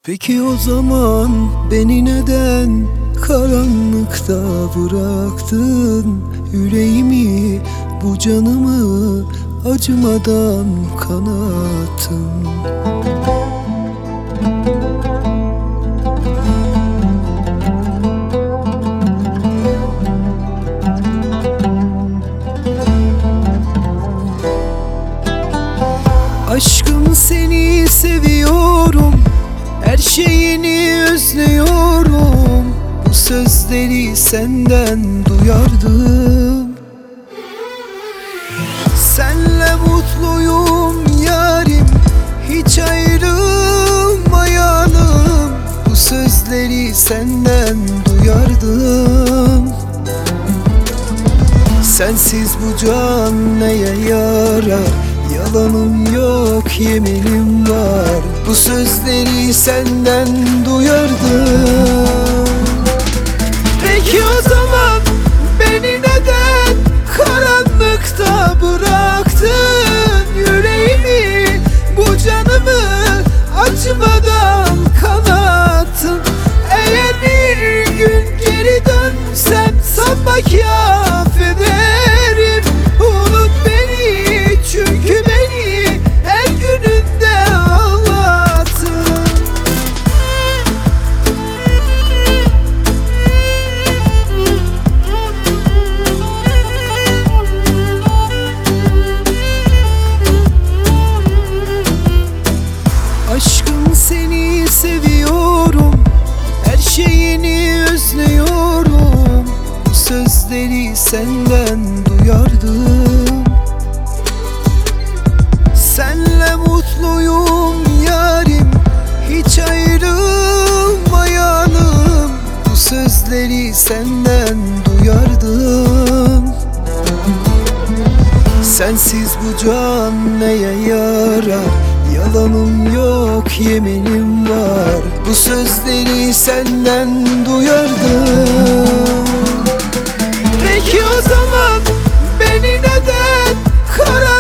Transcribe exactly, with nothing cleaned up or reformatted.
Peki o zaman beni neden karanlıkta bıraktın? Yüreğimi, bu canımı acımadan kanattın. Aşkım, seni seviyorum, her şeyini özlüyorum. Bu sözleri senden duyardım. Senle mutluyum yarim, hiç ayrılmayalım. Bu sözleri senden duyardım. Sensiz bu can neye yarar? Yalanım yok, yeminim var. Bu sözleri senden duyardım. Peki o zaman beni neden karanlıkta bıraktın? Yüreğimi, bu canımı acımadan kanattın. Eğer bir gün geri dönsem sanma ki affederim. Unut beni, çünkü beni her gününde ağlattın. Aşkım, seni seviyorum, her şeyini özlüyorum. Bu sözleri senden duyardım. Senle mutluyum yarim, hiç ayrılmayalım. Bu sözleri senden duyardım. Sensiz bu can neye yarar? Yalanım yok, yeminim var. Bu sözleri senden duyardım. Peki o zaman beni neden kara